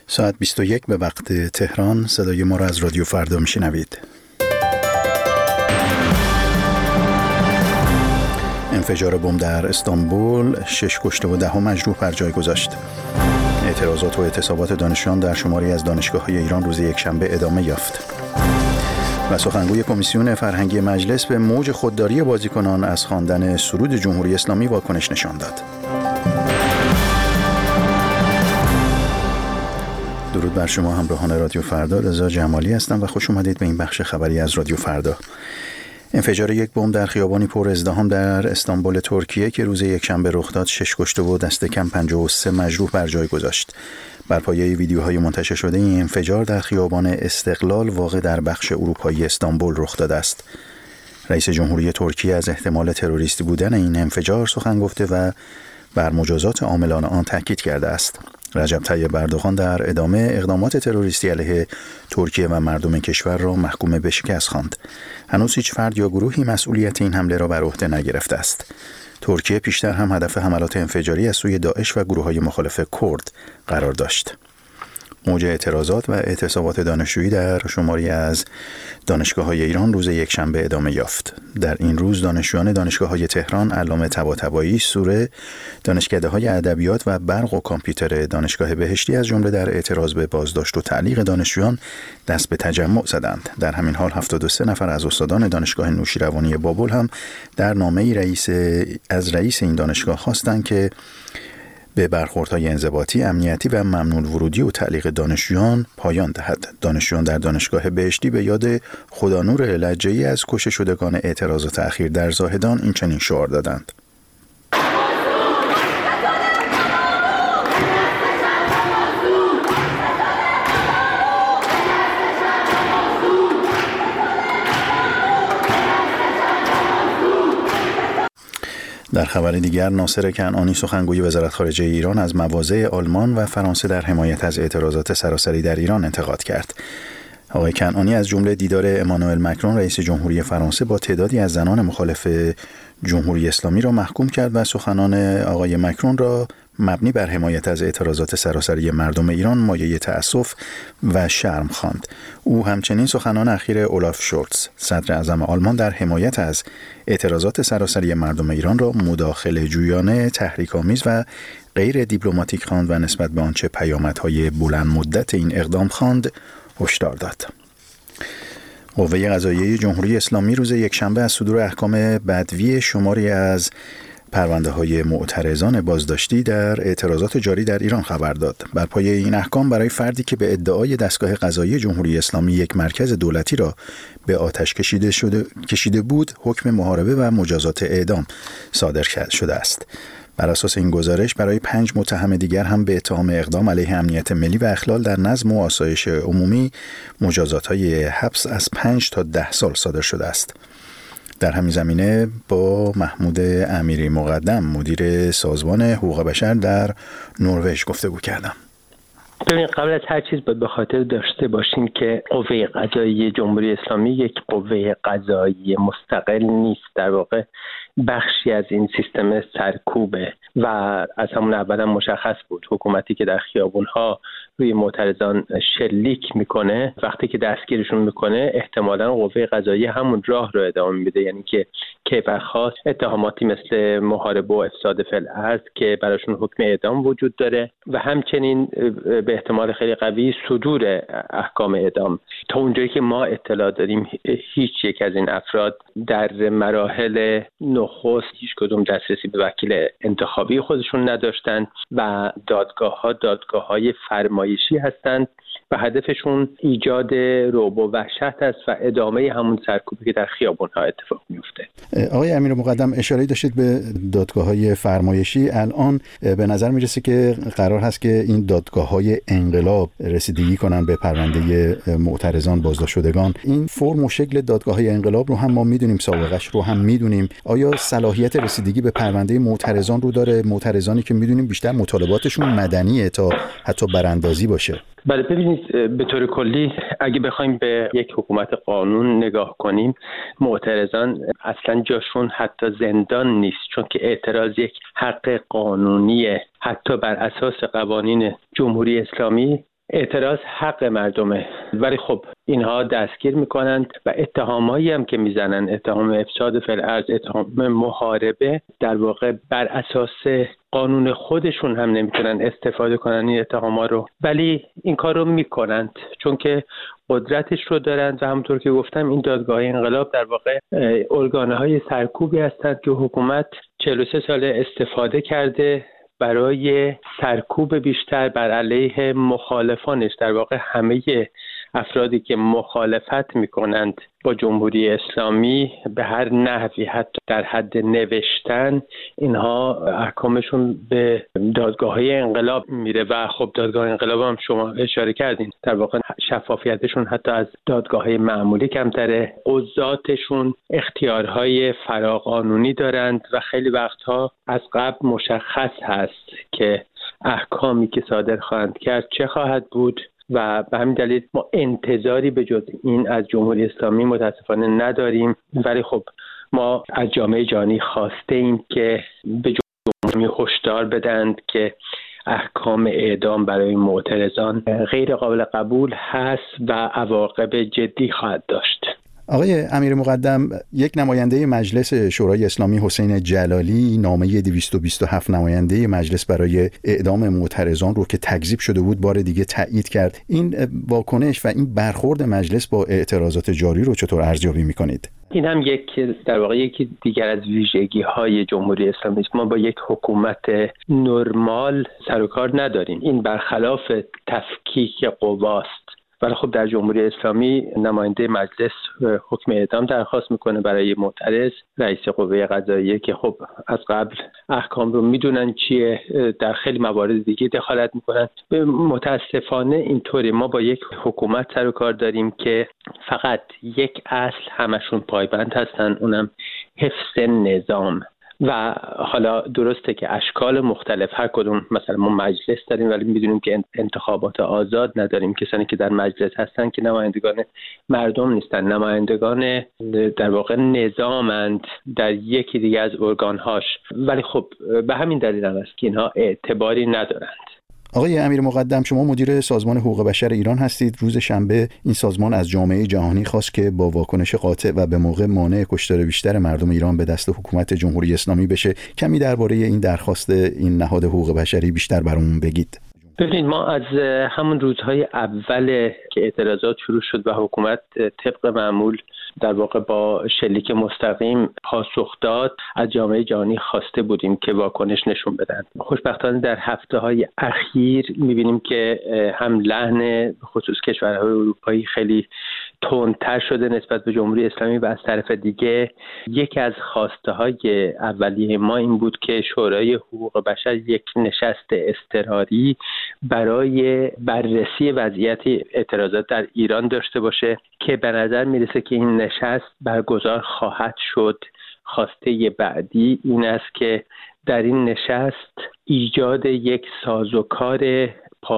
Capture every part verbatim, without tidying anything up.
ساعت بیست و یک به وقت تهران. صدای ما را از رادیو فردا میشنوید. انفجار بمب در استانبول، شش کشته و ده مجروح بر جای گذاشت. اعتراضات و اعتصابات دانشجویان در شماری از دانشگاه‌های ایران روز یکشنبه ادامه یافت. و سخنگوی کمیسیون فرهنگی مجلس به موج خودداری بازیکنان از خواندن سرود جمهوری اسلامی واکنش نشان داد. درود بر شما همراهان رادیو فردا. رضا جمالی هستم و خوش اومدید به این بخش خبری از رادیو فردا. انفجار یک بمب در خیابانی پر ازدحام در استانبول ترکیه که روز یکشنبه رخ داد، شش کشته و دست کم پنجاه و سه مجروح بر جای گذاشت. بر پایه ویدیوهای منتشر شده این انفجار در خیابان استقلال واقع در بخش اروپایی استانبول رخ داده است. رئیس جمهوری ترکیه از احتمال تروریستی بودن این انفجار سخن گفته و بر مجازات عاملان آن تاکید کرده است. رجب طیب اردوغان در ادامه اقدامات تروریستی علیه ترکیه و مردم کشور را محکوم به شکست خواند. هنوز هیچ فرد یا گروهی مسئولیت این حمله را بر عهده نگرفته است. ترکیه پیشتر هم هدف حملات انفجاری از سوی داعش و گروه‌های مخالف کرد قرار داشت. موج اعتراضات و اعتصابات دانشجویی در شماری از دانشگاه‌های ایران روز یکشنبه ادامه یافت. در این روز دانشجویان دانشگاه‌های تهران، علامه طباطبایی، سوره، دانشکده‌های ادبیات و برق و کامپیوتر دانشگاه بهشتی از جمله در اعتراض به بازداشت و تعلیق دانشجویان دست به تجمع زدند. در همین حال هفتاد و سه نفر از استادان دانشگاه نوشیروانی بابل هم در نامه‌ای رئیس از رئیس این دانشگاه خواستند که به برخوردهای انضباطی، امنیتی و ممنوع ورودی و تعلیق دانشجویان پایان دهد. دانشجویان در دانشگاه بهشتی به یاد خدانور لجه‌ای از کشته شدگان اعتراضات اخیر در زاهدان این چنین شعار دادند: در خبر دیگر، ناصر کنعانی سخنگوی وزارت خارجه ایران از مواضع آلمان و فرانسه در حمایت از اعتراضات سراسری در ایران انتقاد کرد. آقای کنعانی از جمله دیدار امانوئل مکرون رئیس جمهوری فرانسه با تعدادی از زنان مخالف جمهوری اسلامی را محکوم کرد و سخنان آقای مکرون را مبنی بر حمایت از اعتراضات سراسری مردم ایران مایه تأسف و شرم خواند. او همچنین سخنان اخیر اولاف شولتز صدر اعظم آلمان در حمایت از اعتراضات سراسری مردم ایران را مداخله جویانه، تحریک‌آمیز و غیر دیپلماتیک خواند و نسبت به آنچه پیامدهای بلند مدت این اقدام خواند هشدار داد. قوه قضاییه جمهوری اسلامی روز یکشنبه از صدور احکام بدوی شماری از پرونده های معترضان بازداشتی در اعتراضات جاری در ایران خبر داد. بر پایه این احکام برای فردی که به ادعای دستگاه قضایی جمهوری اسلامی یک مرکز دولتی را به آتش کشیده شده کشیده بود، حکم محاربه و مجازات اعدام صادر شده است. بر اساس این گزارش برای پنج متهم دیگر هم به اتهام اقدام علیه امنیت ملی و اخلال در نظم و آسایش عمومی مجازات‌های حبس از پنج تا ده سال صادر شده است. در همین زمینه با محمود امیری مقدم مدیر سازمان حقوق بشر در نروژ گفتگو کردم. ببین، قبل از هر چیز باید به خاطر داشته باشیم که قوه قضاییه جمهوری اسلامی یک قوه قضاییه مستقل نیست، در واقع بخشی از این سیستم سرکوبه و از همون اول هم مشخص بود. حکومتی که در خیابون‌ها روی معترضان شلیک میکنه، وقتی که دستگیرشون میکنه احتمالاً قوه قضاییه همون راه رو ادامه میده، یعنی که کیفرخواص اتهاماتی مثل محاربه و افساد فی الارض که براشون حکم اعدام وجود داره و همچنین به احتمال خیلی قوی صدور احکام اعدام. تا اونجایی که ما اطلاع داریم هیچ یک از این افراد در مراحل نخست هیچ کدوم دسترسی به وکیل انتخابی خودشون نداشتند و دادگاه‌ها دادگاه‌های فرمایشی هستند و هدفشون ایجاد رعب و وحشت است و ادامه همون سرکوبی که در خیابون‌ها اتفاق میفته. آقای امیر مقدم، اشاره داشتید به دادگاه‌های فرمایشی. الان به نظر میرسه که قرار هست که این دادگاه‌های انقلاب رسیدگی کنن به پرونده معترضان بازداشت شدگان. این فرم و شکل دادگاه‌های انقلاب رو هم ما میدونیم، سابقش رو هم میدونیم. آیا صلاحیت رسیدگی به پرونده معترضان رو داره؟ معترضانی که میدونیم بیشتر مطالباتشون مدنیه تا حتی براندازی باشه. بله، ببینید، به طور کلی اگه بخوایم به یک حکومت قانون نگاه کنیم، معترضان اصلا جاشون حتی زندان نیست، چون که اعتراض یک حق قانونیه. حتی بر اساس قوانین جمهوری اسلامی اعتراض حق مردمه، ولی خب اینها دستگیر میکنند و اتهامایی هم که میزنن، اتهام افساد فی الارض، اتهام محاربه، در واقع بر اساس قانون خودشون هم نمیتونن استفاده کنن این اتهاما رو، ولی این کار رو میکنند چون که قدرتش رو دارند و همونطور که گفتم این دادگاه انقلاب در واقع ارگانهای سرکوبی هستند که حکومت چهل و سه ساله استفاده کرده برای سرکوب بیشتر بر علیه مخالفانش، در واقع همه افرادی که مخالفت میکنند با جمهوری اسلامی به هر نحوی، حتی در حد نوشتن، اینها احکامشون به دادگاه‌های انقلاب میره و خب دادگاه انقلاب هم شما اشاره کردین، در واقع شفافیتشون حتی از دادگاه‌های معمولی کمتره، قضاتشون اختیارهای فراقانونی دارند و خیلی وقتها از قبل مشخص هست که احکامی که صادر خواهند کرد چه خواهد بود و به همین دلیل ما انتظاری به جز این از جمهوری اسلامی متاسفانه نداریم. ولی خب ما از جامعه جهانی خواسته ایم که به جمهوری هشدار بدند که احکام اعدام برای معترضان غیر قابل قبول هست و عواقب جدی خواهد داشت. آقای امیر مقدم، یک نماینده مجلس شورای اسلامی حسین جلالی نامه دویست و بیست و هفت نماینده مجلس برای اعدام معترضان رو که تکذیب شده بود بار دیگه تایید کرد. این واکنش و این برخورد مجلس با اعتراضات جاری رو چطور ارزیابی می‌کنید؟ این هم یک در واقع یکی دیگر از ویژگی‌های جمهوری اسلامی است. ما با یک حکومت نرمال سر و کار نداریم. این برخلاف تفکیک قواست. ولی خب در جمهوری اسلامی نماینده مجلس حکم اعدام درخواست میکنه برای معترض، رئیس قوه قضاییه که خب از قبل احکام رو میدونن چیه، در خیلی موارد دیگه دخالت میکنن. متاسفانه اینطوری ما با یک حکومت سر و کار داریم که فقط یک اصل همشون پایبند هستن، اونم حفظ نظام. و حالا درسته که اشکال مختلف هر کدوم، مثلا ما مجلس داریم ولی میدونیم که انتخابات آزاد نداریم، کسانی که در مجلس هستن که نمایندگان مردم نیستن، نمایندگان در واقع نظامند در یکی دیگه از ارگانهاش، ولی خب به همین دلیل هم است که اینها اعتباری ندارند. آقای امیر مقدم، شما مدیر سازمان حقوق بشر ایران هستید. روز شنبه این سازمان از جامعه جهانی خواست که با واکنش قاطع و به موقع مانع کشتار بیشتر مردم ایران به دست حکومت جمهوری اسلامی بشه. کمی درباره این درخواست این نهاد حقوق بشری بیشتر برامون بگید. ببینید، ما از همون روزهای اول که اعتراضات شروع شد و حکومت طبق معمول در واقع با شلیک مستقیم پاسخ داد، از جامعه جهانی خواسته بودیم که واکنش نشون بدن. خوشبختانه در هفته‌های اخیر می‌بینیم که هم لحن خصوص کشورهای اروپایی خیلی تندتر شده نسبت به جمهوری اسلامی و از طرف دیگه یکی از خواسته‌های اولیه ما این بود که شورای حقوق بشر یک نشست اضطراری برای بررسی وضعیت اعتراضات در ایران داشته باشه که به نظر میرسه که این نشست برگزار خواهد شد. خواسته بعدی این است که در این نشست ایجاد یک سازوکار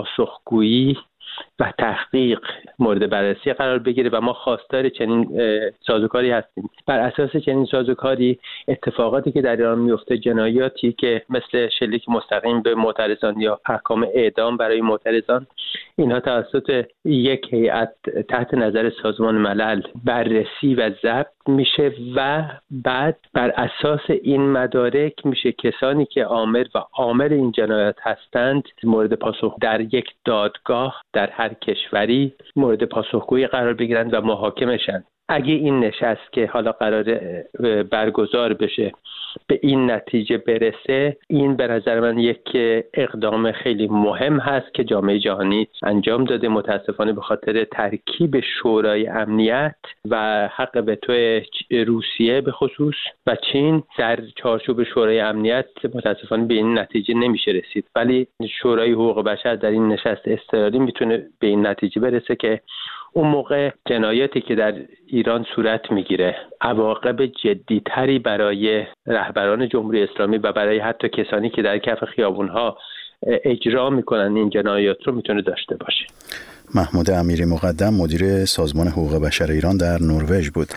پاسخگویی و تحقیق مورد بررسی قرار بگیره و ما خواستار چنین سازوکاری هستیم. بر اساس چنین سازوکاری اتفاقاتی که در ایران میفته، جنایاتی که مثل شلیک مستقیم به معترضان یا احکام اعدام برای معترضان، اینها توسط یک هیئت تحت نظر سازمان ملل بررسی و ضبط میشه و بعد بر اساس این مدارک میشه کسانی که عامل و عامل این جنایات هستند مورد پاسخ در یک دادگاه در هر کشوری مورد پاسخگویی قرار بگیرند و محاکمه شن. اگه این نشست که حالا قراره برگزار بشه به این نتیجه برسه، این به نظر من یک اقدام خیلی مهم هست که جامعه جهانی انجام داده. متاسفانه به خاطر ترکیب شورای امنیت و حق وتو روسیه به خصوص و چین در چارچوب شورای امنیت متاسفانه به این نتیجه نمیشه رسید، ولی شورای حقوق بشر در این نشست اضطراری میتونه به این نتیجه برسه که اون موقع جنایاتی که در ایران صورت میگیره عواقب جدیتری برای رهبران جمهوری اسلامی و برای حتی کسانی که در کف خیابونها اجرا میکنن این جنایات رو میتونه داشته باشه. محمود امیری مقدم، مدیر سازمان حقوق بشر ایران در نروژ بود.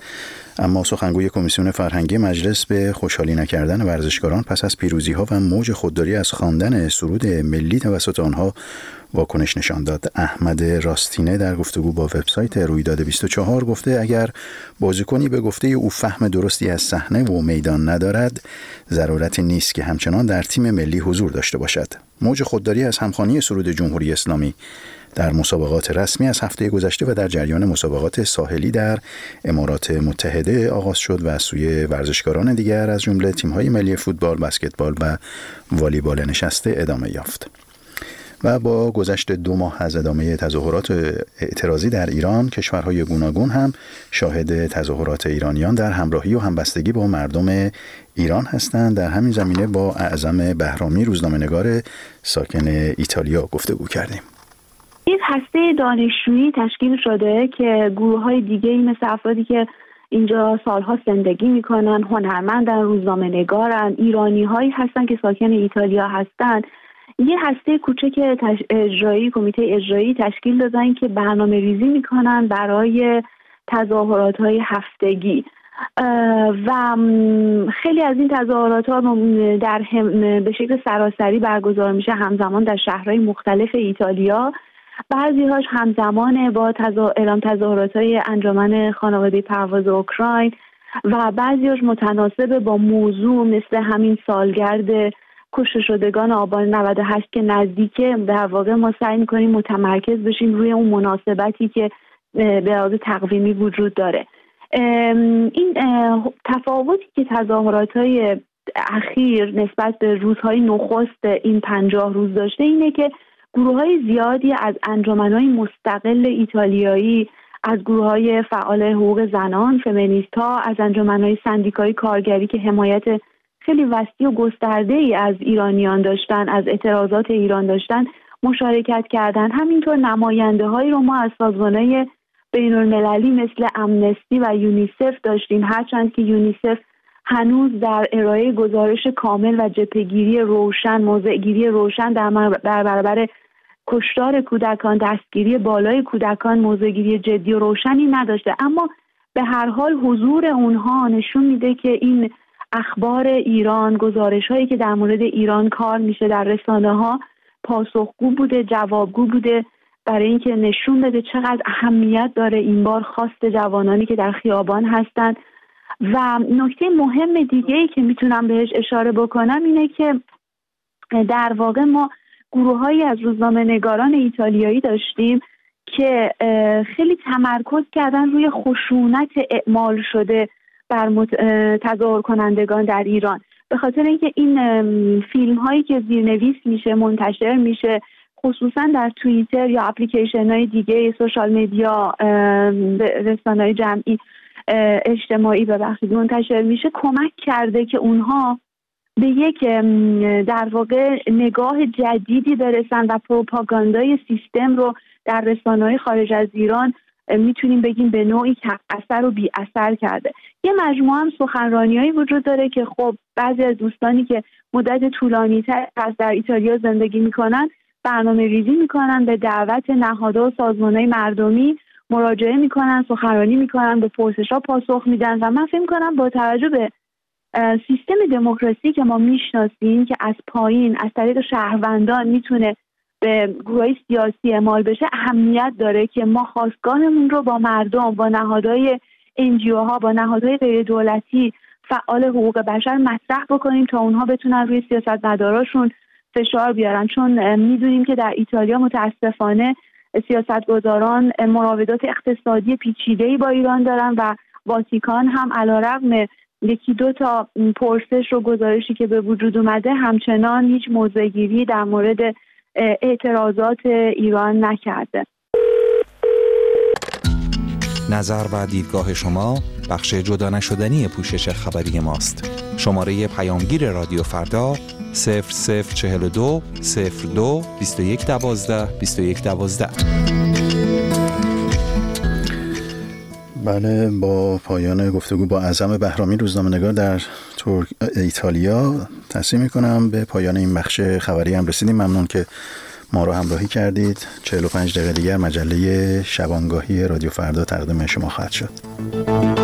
اما سخنگوی کمیسیون فرهنگی مجلس به خوشحالی نکردن ورزشکاران پس از پیروزی‌ها و موج خودداری از خواندن سرود ملی توسط آنها واکنش نشان داد. احمد راستینه در گفتگو با وبسایت رویداد بیست و چهار گفته اگر بازیکنی به گفته او فهم درستی از صحنه و میدان ندارد، ضرورتی نیست که همچنان در تیم ملی حضور داشته باشد. موج خودداری از همخوانی سرود جمهوری اسلامی در مسابقات رسمی از هفته گذشته و در جریان مسابقات ساحلی در امارات متحده آغاز شد و از سوی ورزشکاران دیگر از جمله تیم‌های ملی فوتبال، بسکتبال و والیبال نشسته ادامه یافت. و با گذشت دو ماه از ادامه تظاهرات اعتراضی در ایران، کشورهای گوناگون هم شاهد تظاهرات ایرانیان در همراهی و همبستگی با مردم ایران هستند. در همین زمینه با اعظم بهرامی، روزنامه‌نگار ساکن ایتالیا گفتگو کردیم. یک هسته دانشجویی تشکیل شده که گروه‌های دیگه‌ای مثل افرادی که اینجا سالها زندگی میکنن، هنرمندن، روزنامه‌نگارن، ایرانی‌هایی هستن که ساکن ایتالیا هستن، یه هسته کوچک اجرایی، کمیته اجرایی تشکیل دادن که برنامه ریزی میکنن برای تظاهرات‌های هفتگی و خیلی از این تظاهرات ها در هم به شکل سراسری برگزار میشه همزمان در شهرهای مختلف ایتالیا. بعضی هاش همزمان با تظاهر... اعلام تظاهرات های انجمن خانواده پرواز اوکراین و بعضی هاش متناسب با موضوع مثل همین سالگرد کشته شدگان آبان نود و هشت که نزدیکه. در واقع ما سعی میکنیم متمرکز بشیم روی اون مناسبتی که به لحاظ تقویمی وجود داره. این تفاوتی که تظاهرات‌های اخیر نسبت به روزهای نخست این پنجاه روز داشته اینه که گروه‌های زیادی از انجمن‌های مستقل ایتالیایی، از گروه‌های فعال حقوق زنان، فمینیست‌ها، از انجمن‌های سندیکایی کارگری که حمایت خیلی وسیع و گسترده‌ای از ایرانیان داشتن، از اعتراضات ایران داشتن، مشارکت کردن. همینطور نماینده‌هایی رو ما از سازمان‌های بین‌المللی مثل امنستی و یونیسف داشتیم، هرچند که یونیسف هنوز در ارائه گزارش کامل و جبهه‌گیری روشن، موضع‌گیری روشن در برابر کشتار کودکان، دستگیری بالای کودکان، موضع‌گیری جدی و روشنی نداشته. اما به هر حال حضور اونها نشون میده که این اخبار ایران، گزارش‌هایی که در مورد ایران کار میشه در رسانه‌ها پاسخگو بوده، جوابگو بوده، برای اینکه نشون بده چقدر اهمیت داره این بار خواست جوانانی که در خیابان هستند. و نکته مهم دیگه‌ای که میتونم بهش اشاره بکنم اینه که در واقع ما گروه‌هایی از روزنامه‌نگاران ایتالیایی داشتیم که خیلی تمرکز کردن روی خشونت اعمال شده بر تظاهر کنندگان در ایران، به خاطر اینکه این فیلم هایی که زیرنویس میشه، منتشر میشه، خصوصا در توییتر یا اپلیکیشن های دیگه سوشال مدیا، رسانه های جمعی اجتماعی ببخشید منتشر میشه، کمک کرده که اونها به یک در واقع نگاه جدیدی برسن و پروپاگاندای سیستم رو در رسانه‌های خارج از ایران میتونیم بگیم به نوعی کم اثر و بی اثر کرده. یه مجموعه هم سخنرانی‌هایی وجود داره که خب بعضی از دوستانی که مدت طولانی‌تر از در ایتالیا زندگی میکنن برنامه ریزی میکنن، به دعوت نهادها و سازمان‌های مردمی مراجعه میکنن، سخنرانی میکنن، به پرسش‌ها پاسخ میدن و من فکر میکنم با توجه به سیستم دموکراسی که ما میشناسیم که از پایین از طریق شهروندان میتونه به گروه‌های سیاسی اعمال بشه، اهمیت داره که ما خواستگاهمون رو با مردم، با نهادهای انجیوها، با نهادهای غیر دولتی فعال حقوق بشر مطرح بکنیم تا اونها بتونن روی سیاستمداراشون فشار بیارن. چون میدونیم که در ایتالیا متاسفانه سیاستگزاران مراودات اقتصادی پیچیده‌ای با ایران دارن و واتیکان هم علیرغم یکی دو تا پرسش و گزارشی که به وجود اومده همچنان هیچ موضع‌گیری در مورد اعتراضات ایران نکرده. نظر و دیدگاه شما بخش جدا نشدنی پوشش خبری ماست. شماره پیامگیر رادیو فردا صفر صفر چهل و دو صفر دو بیست و یک دوازده بیست و یک دوازده. بله، با پایان گفتگو با اعظم بهرامی روزنامه‌نگار در ترک... ایتالیا تصمیم میکنم به پایان این بخش خبری هم رسیدیم. ممنون که ما رو همراهی کردید. چهل و پنج دقیقه دیگر مجله شبانگاهی رادیو فردا تقدیم شما خواهد شد.